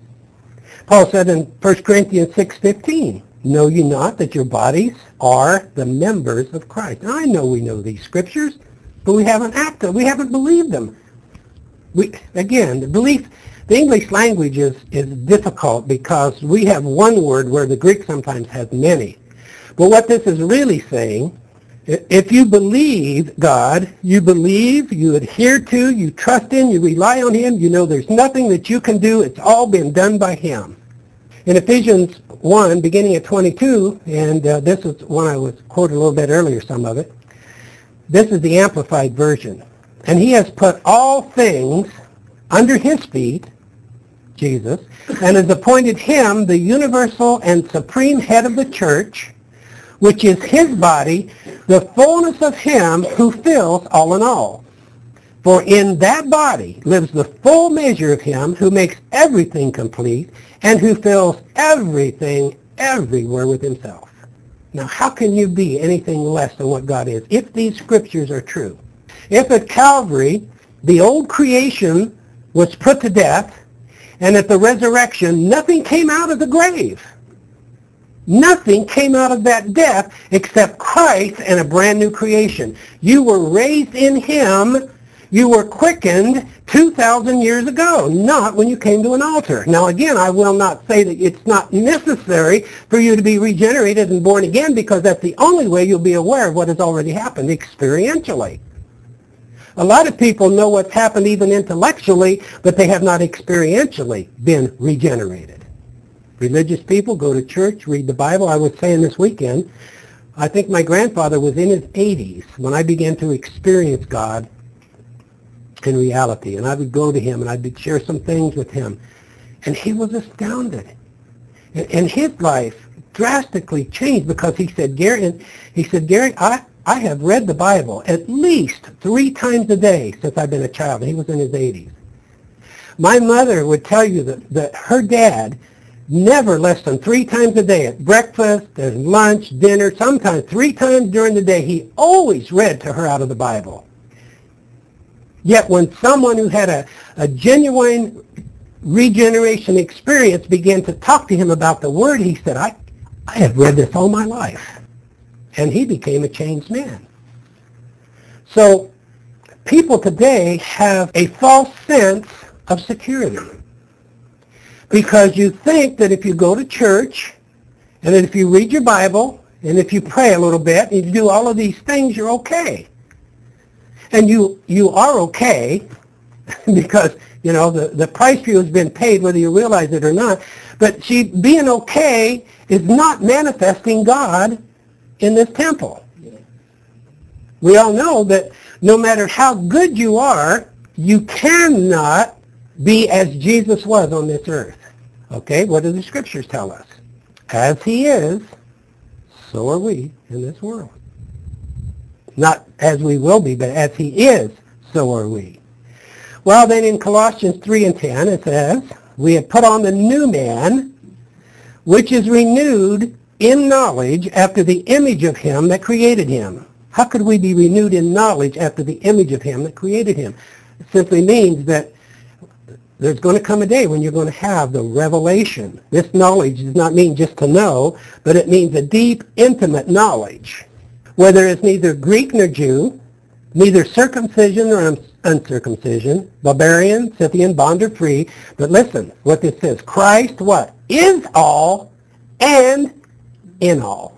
Paul said in First Corinthians six fifteen, know ye not that your bodies are the members of Christ? Now, I know we know these scriptures, but we haven't acted. We haven't believed them. We, again, the belief, the English language is, is difficult because we have one word where the Greek sometimes has many. But what this is really saying, if you believe God, you believe, you adhere to, you trust in, you rely on him, you know there's nothing that you can do. It's all been done by him. In Ephesians one, beginning at twenty-two, and uh, this is one I was quoted a little bit earlier, some of it. This is the Amplified Version. And he has put all things under his feet, Jesus, and has appointed him the universal and supreme head of the church, which is his body, the fullness of him who fills all in all. For in that body lives the full measure of him who makes everything complete and who fills everything everywhere with himself. Now, how can you be anything less than what God is if these scriptures are true? If at Calvary the old creation was put to death, and at the resurrection nothing came out of the grave, nothing came out of that death except Christ and a brand new creation. You were raised in him. You were quickened two thousand years ago, not when you came to an altar. Now again, I will not say that it's not necessary for you to be regenerated and born again, because that's the only way you'll be aware of what has already happened experientially. A lot of people know what's happened even intellectually, but they have not experientially been regenerated. Religious people go to church, read the Bible. I was saying this weekend, I think my grandfather was in his eighties when I began to experience God in reality. And I would go to him and I would share some things with him. And he was astounded. And, and his life drastically changed because he said, Gary, he said, Gary, I, I have read the Bible at least three times a day since I've been a child. And he was in his eighties. My mother would tell you that, that her dad never less than three times a day, at breakfast, at lunch, dinner, sometimes three times during the day, he always read to her out of the Bible. Yet when someone who had a, a genuine regeneration experience began to talk to him about the Word, he said, I, I have read this all my life. And he became a changed man. So people today have a false sense of security, because you think that if you go to church, and that if you read your Bible, and if you pray a little bit, and you do all of these things, you're okay. And you you are okay, because, you know, the, the price for you has been paid whether you realize it or not. But see, being okay is not manifesting God in this temple. We all know that no matter how good you are, you cannot be as Jesus was on this earth. Okay, what do the scriptures tell us? As he is, so are we in this world. Not as we will be, but as he is, so are we. Well, then in Colossians three and ten, it says, we have put on the new man, which is renewed in knowledge after the image of him that created him. How could we be renewed in knowledge after the image of him that created him? It simply means that there's going to come a day when you're going to have the revelation. This knowledge does not mean just to know, but it means a deep, intimate knowledge, where there is neither Greek nor Jew, neither circumcision nor uncircumcision, barbarian, Scythian, bond or free. But listen, what this says, Christ what? Is all and in all.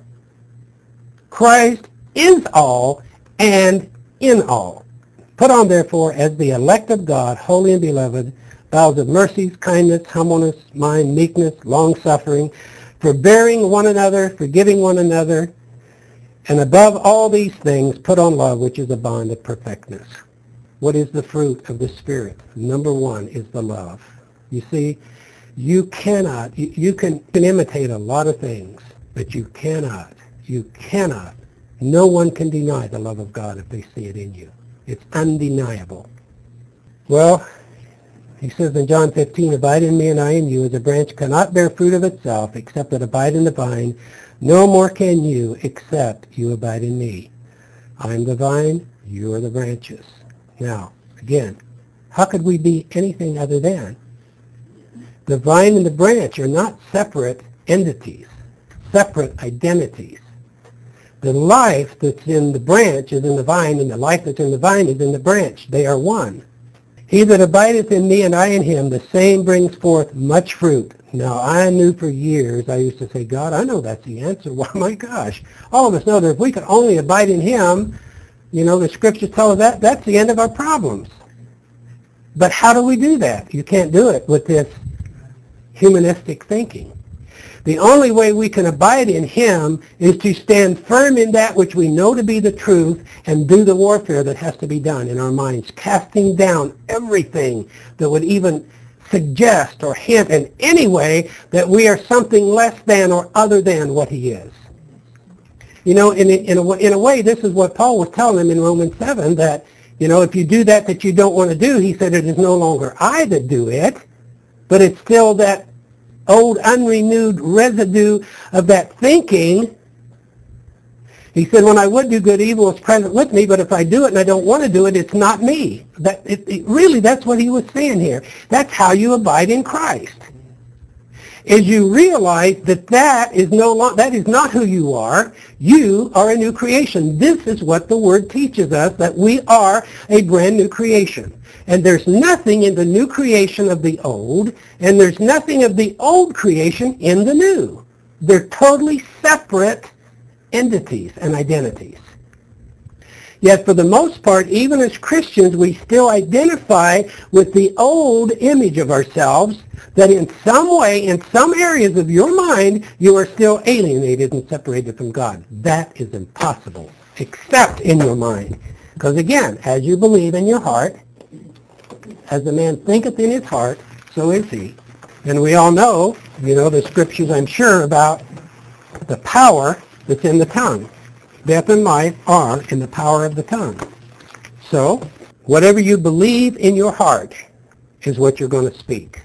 Christ is all and in all. Put on, therefore, as the elect of God, holy and beloved, vows of mercies, kindness, humbleness, mind, meekness, long-suffering, forbearing one another, forgiving one another, and above all these things, put on love, which is a bond of perfectness. What is the fruit of the Spirit? Number one is the love. You see, you cannot, you, you can, can imitate a lot of things, but you cannot, you cannot, no one can deny the love of God if they see it in you. It's undeniable. Well, he says in John fifteen, abide in me and I in you, as a branch cannot bear fruit of itself except it abide in the vine. No more can you except you abide in me. I am the vine, you are the branches. Now, again, how could we be anything other than? The vine and the branch are not separate entities, separate identities. The life that's in the branch is in the vine, and the life that's in the vine is in the branch. They are one. He that abideth in me and I in him, the same brings forth much fruit. Now, I knew for years, I used to say, God, I know that's the answer. Well, my gosh. All of us know that if we could only abide in him, you know, the scriptures tell us that that's the end of our problems. But how do we do that? You can't do it with this humanistic thinking. The only way we can abide in him is to stand firm in that which we know to be the truth and do the warfare that has to be done in our minds, casting down everything that would even suggest or hint in any way that we are something less than or other than what he is. You know, in, in, a, in a way, this is what Paul was telling them in Romans seven, that, you know, if you do that that you don't want to do, he said, it is no longer I that do it, but it's still that old unrenewed residue of that thinking. He said, when I would do good, evil is present with me, but if I do it and I don't want to do it, it's not me. That it, it, really, that's what he was saying here. That's how you abide in Christ. Is you realize that that is no lo- that is not who you are. You are a new creation. This is what the Word teaches us, that we are a brand new creation. And there's nothing in the new creation of the old, and there's nothing of the old creation in the new. They're totally separate entities and identities. Yet for the most part, even as Christians, we still identify with the old image of ourselves, that in some way, in some areas of your mind, you are still alienated and separated from God. That is impossible, except in your mind. Because again, as you believe in your heart, as a man thinketh in his heart, so is he. And we all know, you know, the scriptures, I'm sure, about the power that's in the tongue. Death and life are in the power of the tongue. So, whatever you believe in your heart is what you're going to speak.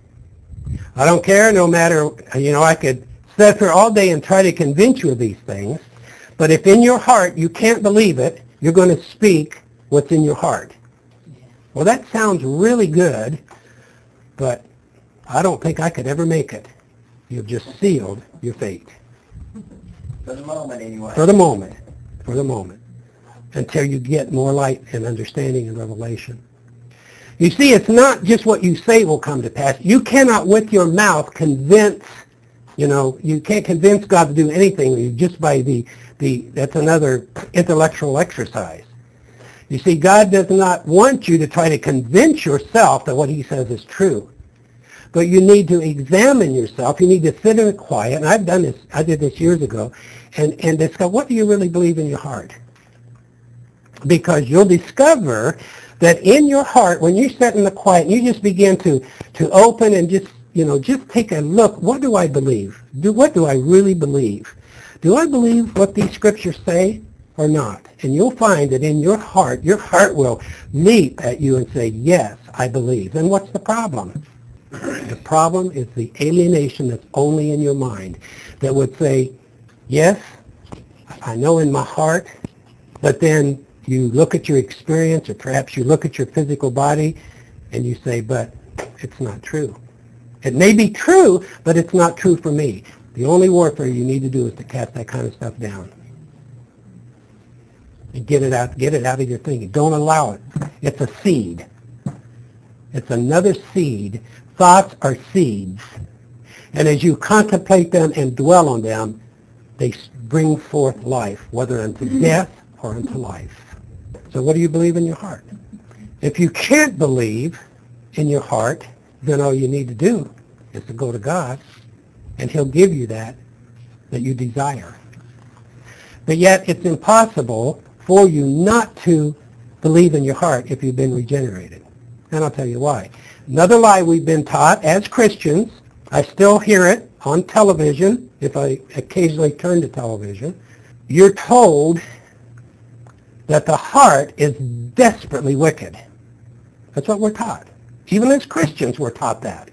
I don't care, no matter, you know, I could sit here all day and try to convince you of these things, but if in your heart you can't believe it, you're going to speak what's in your heart. Well, that sounds really good, but I don't think I could ever make it. You've just sealed your fate. For the moment, anyway. For the moment. For the moment. Until you get more light and understanding and revelation. You see, it's not just what you say will come to pass. You cannot with your mouth convince, you know, you can't convince God to do anything just by the, the that's another intellectual exercise. You see, God does not want you to try to convince yourself that what he says is true. But you need to examine yourself. You need to sit in quiet. And I've done this. I did this years ago. And, and discover, what do you really believe in your heart? Because you'll discover that in your heart, when you sit in the quiet, you just begin to, to open and just, you know, just take a look. What do I believe? Do, what do I really believe? Do I believe what these scriptures say or not? And you'll find that in your heart, your heart will leap at you and say, yes, I believe. Then what's the problem? The problem is the alienation that's only in your mind that would say, yes, I know in my heart, but then you look at your experience, or perhaps you look at your physical body, and you say, but it's not true. It may be true, but it's not true for me. The only warfare you need to do is to cast that kind of stuff down. And get it out, get it out of your thinking. Don't allow it. It's a seed. It's another seed. Thoughts are seeds. And as you contemplate them and dwell on them, they bring forth life, whether unto death or unto life. So what do you believe in your heart? If you can't believe in your heart, then all you need to do is to go to God, and he'll give you that that you desire. But yet it's impossible for you not to believe in your heart if you've been regenerated. And I'll tell you why. Another lie we've been taught as Christians, I still hear it on television, if I occasionally turn to television. You're told that the heart is desperately wicked. That's what we're taught. Even as Christians, we're taught that.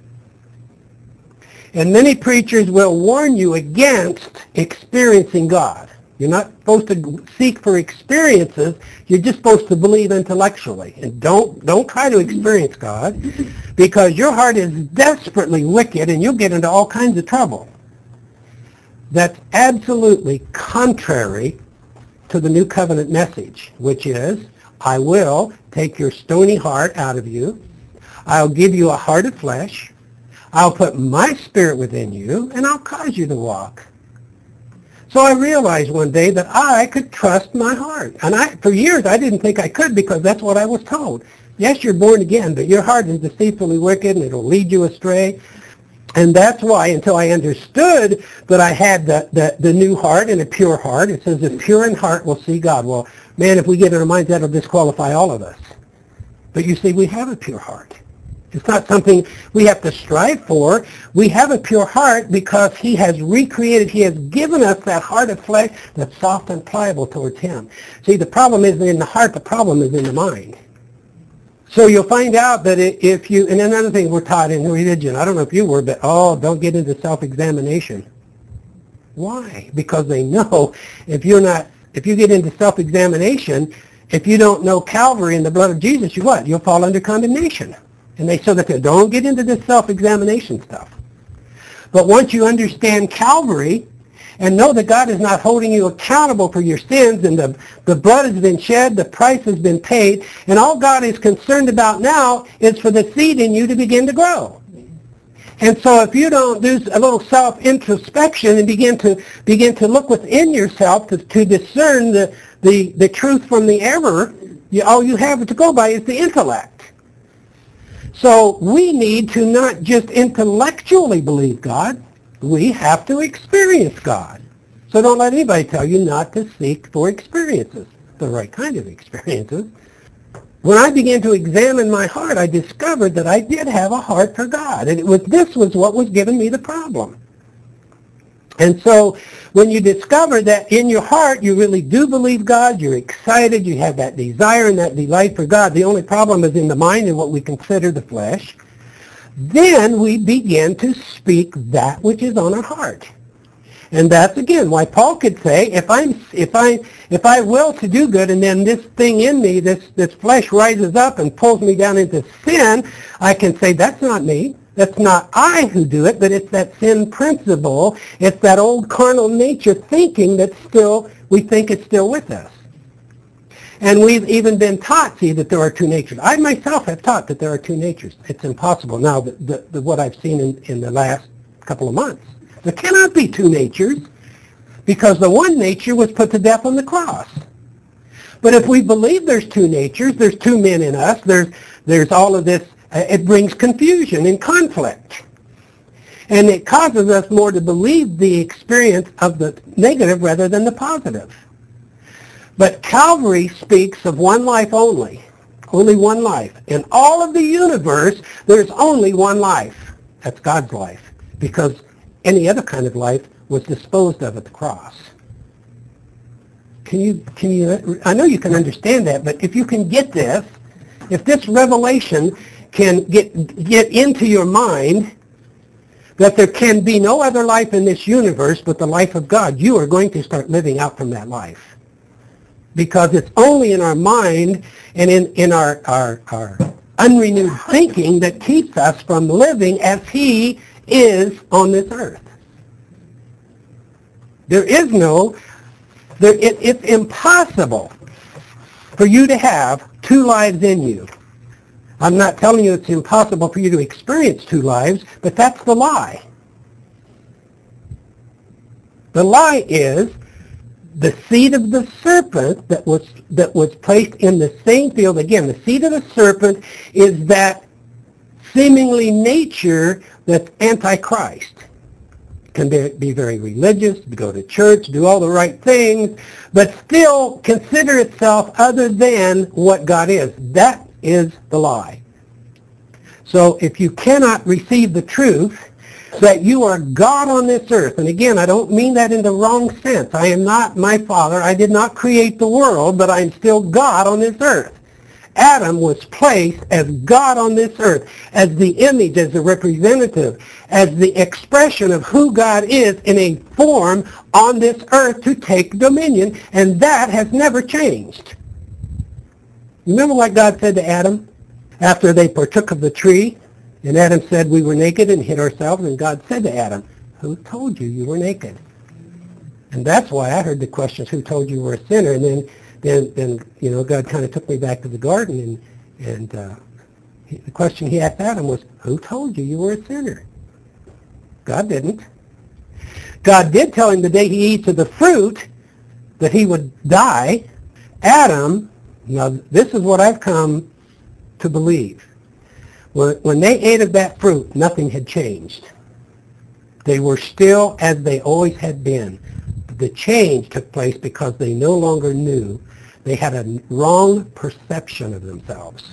And many preachers will warn you against experiencing God. You're not supposed to seek for experiences. You're just supposed to believe intellectually. And don't don't try to experience God, because your heart is desperately wicked and you'll get into all kinds of trouble. That's absolutely contrary to the New Covenant message, which is, I will take your stony heart out of you. I'll give you a heart of flesh. I'll put my spirit within you, and I'll cause you to walk. So I realized one day that I could trust my heart. And I, for years, I didn't think I could, because that's what I was told. Yes, you're born again, but your heart is deceitfully wicked, and it'll lead you astray. And that's why, until I understood that I had the, the, the new heart and a pure heart, it says the pure in heart will see God. Well, man, if we get in our minds, that'll disqualify all of us. But you see, we have a pure heart. It's not something we have to strive for. We have a pure heart because he has recreated, he has given us that heart of flesh that's soft and pliable towards him. See, the problem isn't in the heart, the problem is in the mind. So you'll find out that if you, and another thing we're taught in religion, I don't know if you were, but oh, don't get into self-examination. Why? Because they know if you're not, if you get into self-examination, if you don't know Calvary and the blood of Jesus, you what? You'll fall under condemnation. And they say that they don't get into this self-examination stuff. But once you understand Calvary and know that God is not holding you accountable for your sins, and the, the blood has been shed, the price has been paid, and all God is concerned about now is for the seed in you to begin to grow. And so if you don't do a little self-introspection and begin to begin to look within yourself to, to discern the, the, the truth from the error, you, all you have to go by is the intellect. So we need to not just intellectually believe God, we have to experience God. So don't let anybody tell you not to seek for experiences, the right kind of experiences. When I began to examine my heart, I discovered that I did have a heart for God. And it was, this was what was giving me the problem. And so when you discover that in your heart you really do believe God, you're excited, you have that desire and that delight for God, the only problem is in the mind and what we consider the flesh, then we begin to speak that which is on our heart. And that's again why Paul could say, if I'm if I if I will to do good and then this thing in me, this this flesh rises up and pulls me down into sin, I can say that's not me. That's not I who do it, but it's that sin principle. It's that old carnal nature thinking that still, we think it's still with us. And we've even been taught, see, that there are two natures. I myself have taught that there are two natures. It's impossible now, the, the, the, what I've seen in, in the last couple of months. There cannot be two natures because the one nature was put to death on the cross. But if we believe there's two natures, there's two men in us, there's, there's all of this, it brings confusion and conflict. And it causes us more to believe the experience of the negative rather than the positive. But Calvary speaks of one life only. Only one life. In all of the universe, there's only one life. That's God's life. Because any other kind of life was disposed of at the cross. Can you, can you, I know you can understand that, but if you can get this, if this revelation can get get into your mind that there can be no other life in this universe but the life of God, you are going to start living out from that life. Because it's only in our mind and in, in our, our, our unrenewed thinking that keeps us from living as he is on this earth. There is no, there, it, it's impossible for you to have two lives in you. I'm not telling you it's impossible for you to experience two lives, but that's the lie. The lie is the seed of the serpent that was that was placed in the same field. Again, the seed of the serpent is that seemingly nature that's antichrist. Can be, be very religious, go to church, do all the right things, but still consider itself other than what God is. That is the lie. So if you cannot receive the truth that you are God on this earth, and again, I don't mean that in the wrong sense. I am not my Father. I did not create the world, but I'm still God on this earth. Adam was placed as God on this earth, as the image, as the representative, as the expression of who God is in a form on this earth to take dominion, and that has never changed. Remember what God said to Adam after they partook of the tree? And Adam said, we were naked and hid ourselves, and God said to Adam, who told you you were naked? And that's why I heard the questions, who told you you were a sinner? And then, then, then you know, God kind of took me back to the garden, and, and uh, he, the question he asked Adam was, who told you you were a sinner? God didn't. God did tell him the day he eats of the fruit that he would die. Adam, now this is what I've come to believe. When, when they ate of that fruit, nothing had changed. They were still as they always had been. The change took place because they no longer knew. They had a wrong perception of themselves.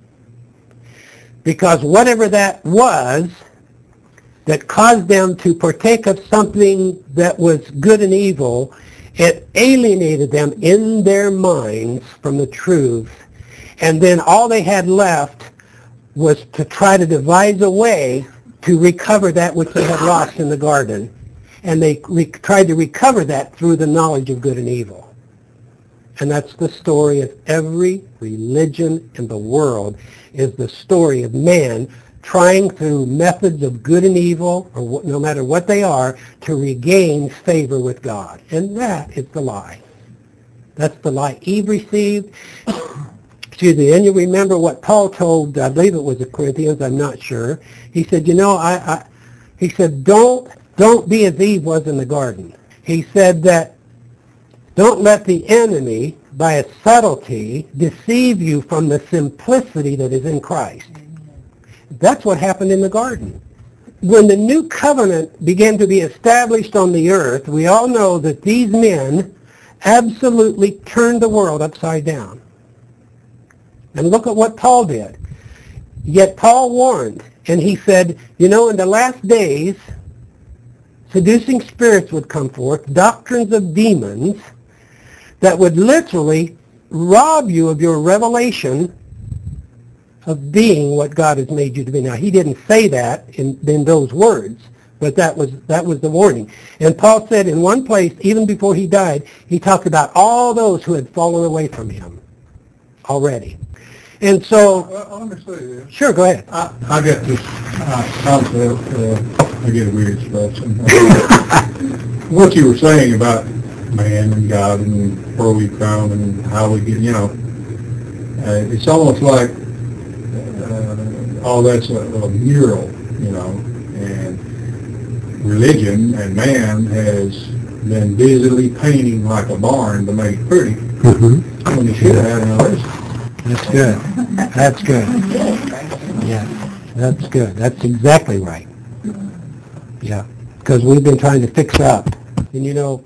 Because whatever that was that caused them to partake of something that was good and evil, it alienated them in their minds from the truth. And then all they had left was to try to devise a way to recover that which they had lost in the garden. And they re- tried to recover that through the knowledge of good and evil. And that's the story of every religion in the world, is the story of man trying through methods of good and evil, or wh- no matter what they are, to regain favor with God. And that is the lie. That's the lie Eve received. Excuse me, and you remember what Paul told, I believe it was the Corinthians, I'm not sure. He said, you know, I, I he said, don't, don't be as Eve was in the garden. He said that don't let the enemy, by a subtlety, deceive you from the simplicity that is in Christ. That's what happened in the garden. When the new covenant began to be established on the earth, we all know that these men absolutely turned the world upside down. And look at what Paul did. Yet Paul warned, and he said, you know, in the last days, seducing spirits would come forth, doctrines of demons, that would literally rob you of your revelation of being what God has made you to be. Now, he didn't say that in, in those words, but that was that was the warning. And Paul said in one place, even before he died, he talked about all those who had fallen away from him already. And so, Well, let me say this. Sure, go ahead. I, I got this uh, concept, uh, I get a weird expression. Uh, what you were saying about man and God and where we come and how we get, you know, uh, it's almost like uh, all that's a, a mural, you know, and religion and man has been busily painting like a barn to make it pretty. Mm-hmm. When you should have, you know, That's good. That's good. Yeah, that's good. That's exactly right. Yeah, because we've been trying to fix up. And you know,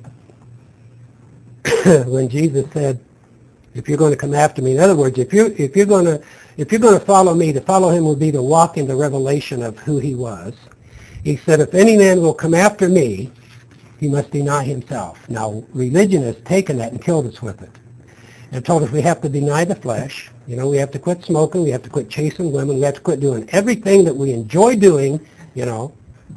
when Jesus said, if you're going to come after me, in other words, if you're, if you're going to, if you're going to follow me, to follow him would be to walk in the revelation of who he was. He said, if any man will come after me, he must deny himself. Now, religion has taken that and killed us with it. And told us we have to deny the flesh. You know, we have to quit smoking. We have to quit chasing women. We have to quit doing everything that we enjoy doing, you know.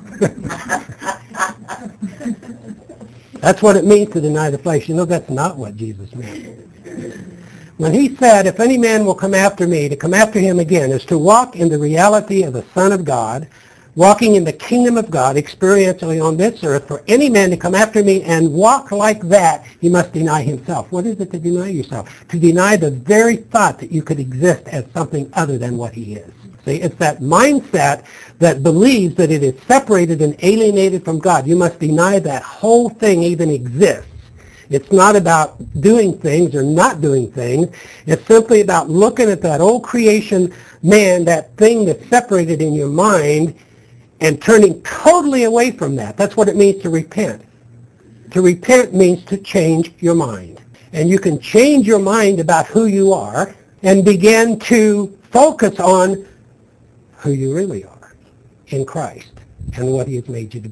That's what it means to deny the flesh. You know, that's not what Jesus meant. When he said, if any man will come after me, to come after him again is to walk in the reality of the Son of God, walking in the kingdom of God experientially on this earth. For any man to come after me and walk like that, he must deny himself. What is it to deny yourself? To deny the very thought that you could exist as something other than what he is. See, it's that mindset that believes that it is separated and alienated from God. You must deny that whole thing even exists. It's not about doing things or not doing things. It's simply about looking at that old creation man, that thing that's separated in your mind, and turning totally away from that. That's what it means to repent. To repent means to change your mind. And you can change your mind about who you are and begin to focus on who you really are in Christ and what he has made you to be.